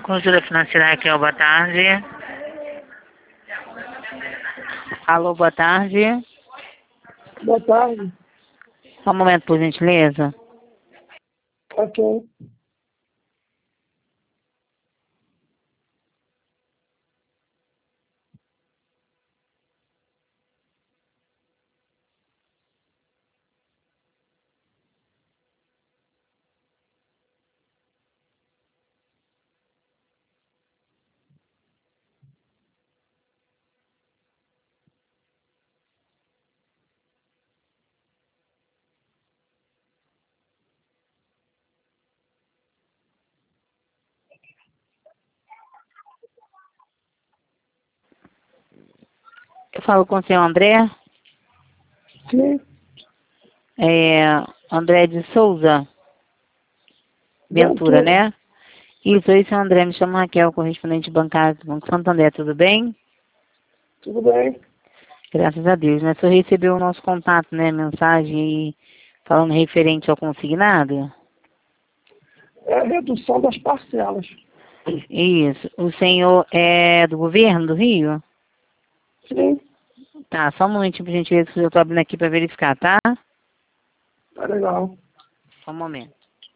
Conjura Financeira Raquel, boa tarde. Alô, boa tarde. Boa tarde. Só um momento, por gentileza. Ok. Eu falo com o senhor André. Sim. André de Souza Ventura, né? Isso, oi, senhor André. Me chamo Raquel, correspondente bancário do Banco Santander. Tudo bem? Tudo bem? Graças a Deus, né? O senhor recebeu o nosso contato, né? Mensagem aí falando referente ao consignado? É a redução das parcelas. Isso. O senhor é do governo do Rio? Sim. Tá, só um momentinho pra gente ver se eu tô abrindo aqui pra verificar, tá? Tá legal. Só um momento.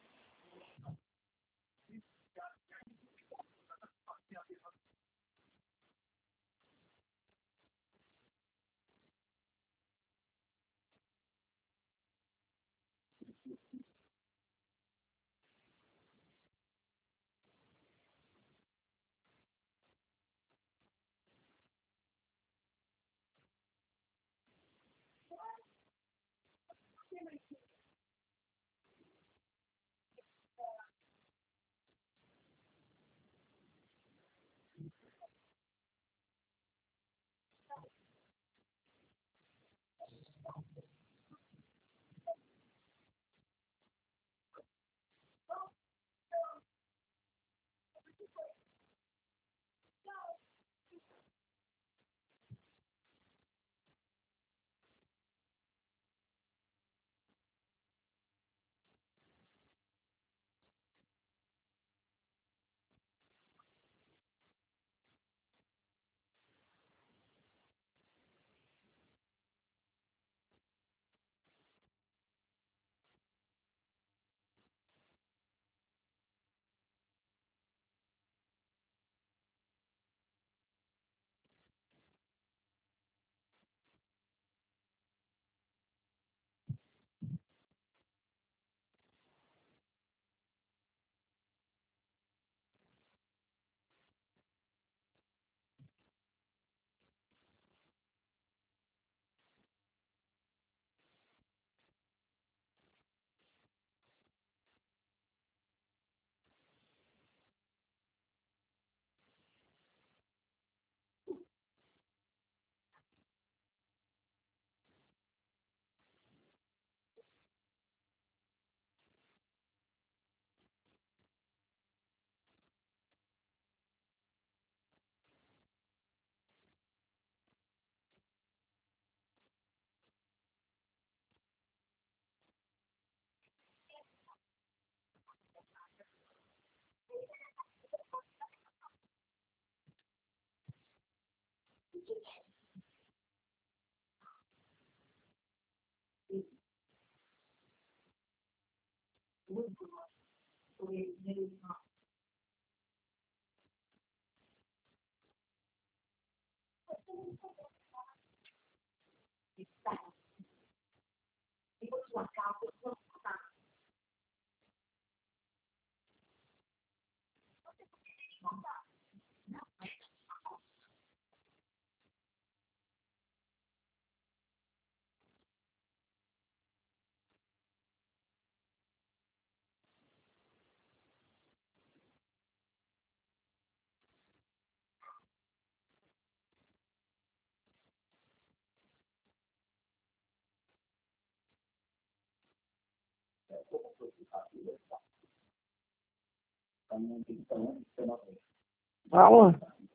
Alô?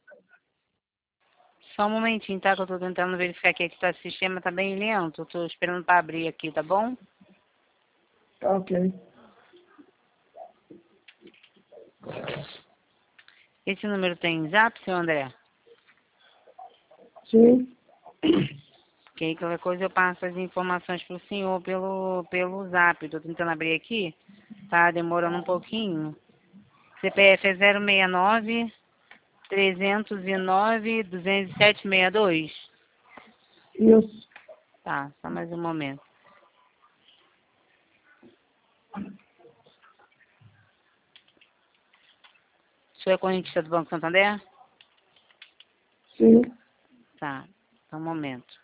Só um momentinho, tá? Que eu tô tentando verificar aqui que o sistema tá bem lento. Eu tô esperando pra abrir aqui, tá bom? Tá ok. Esse número tem zap, seu André? Sim. Que aí qualquer coisa eu passo as informações pro senhor pelo zap. Tô tentando abrir aqui. Tá demorando um pouquinho. CPF é 069 309 20762. Isso. Tá, só mais um momento. O senhor é correntista do Banco Santander? Sim. Tá, só um momento.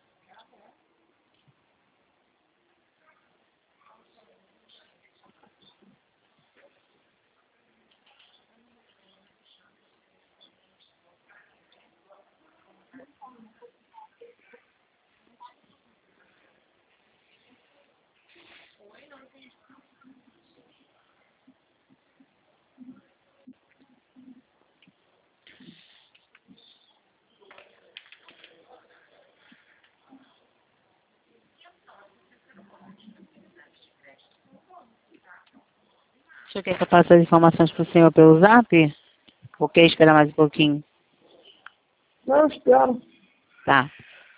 O senhor quer que eu passe as informações pro senhor pelo zap? Ou quer esperar mais um pouquinho? Não, espero. Tá.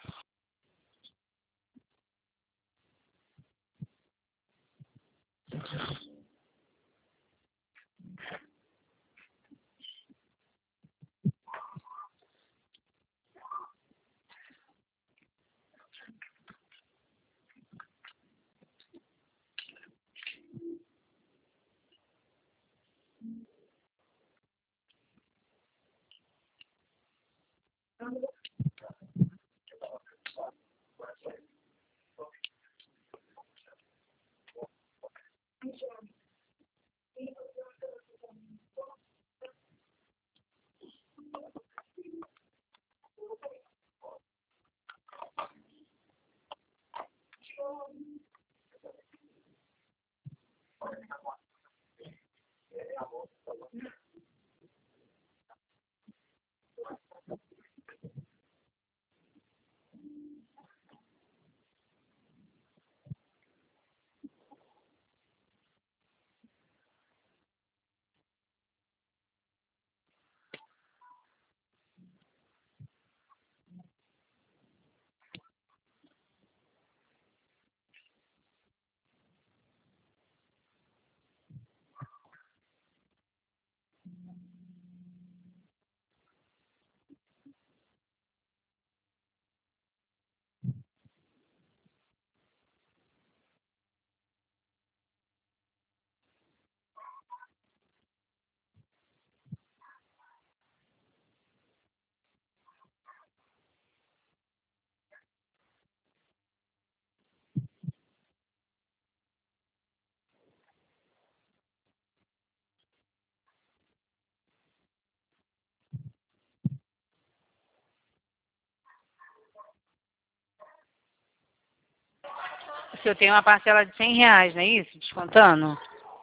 O senhor tem uma parcela de R$ 100, não é isso? Descontando?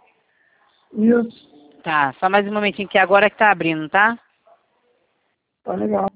Isso. Tá, só mais um momentinho que agora que tá abrindo, tá? Tá legal.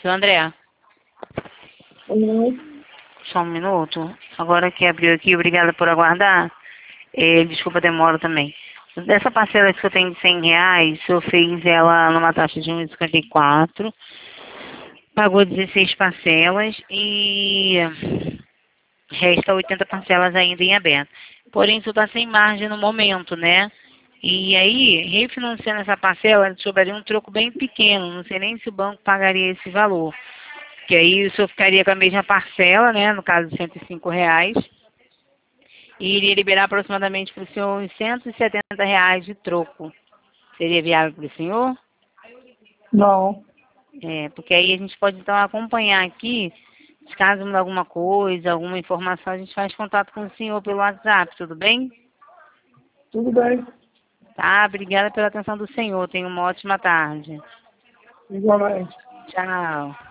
Seu André, Uhum. só um minuto. Agora que abriu aqui, obrigada por aguardar. Desculpa a demora também. Dessa parcela que eu tenho de R$ 100, eu fiz ela numa taxa de 1,54. Pagou 16 parcelas e resta 80 parcelas ainda em aberto. Porém, isso está sem margem no momento, né? E aí, refinanciando essa parcela, sobraria um troco bem pequeno. Não sei nem se o banco pagaria esse valor. Que aí o senhor ficaria com a mesma parcela, né? No caso, R$ 105. E iria liberar aproximadamente para o senhor uns R$ 170 de troco. Seria viável para o senhor? Não. Porque aí a gente pode então acompanhar aqui. Se caso mudar alguma coisa, alguma informação, a gente faz contato com o senhor pelo WhatsApp, tudo bem? Tudo bem. Tá, obrigada pela atenção do senhor. Tenha uma ótima tarde. Igualmente. Tchau.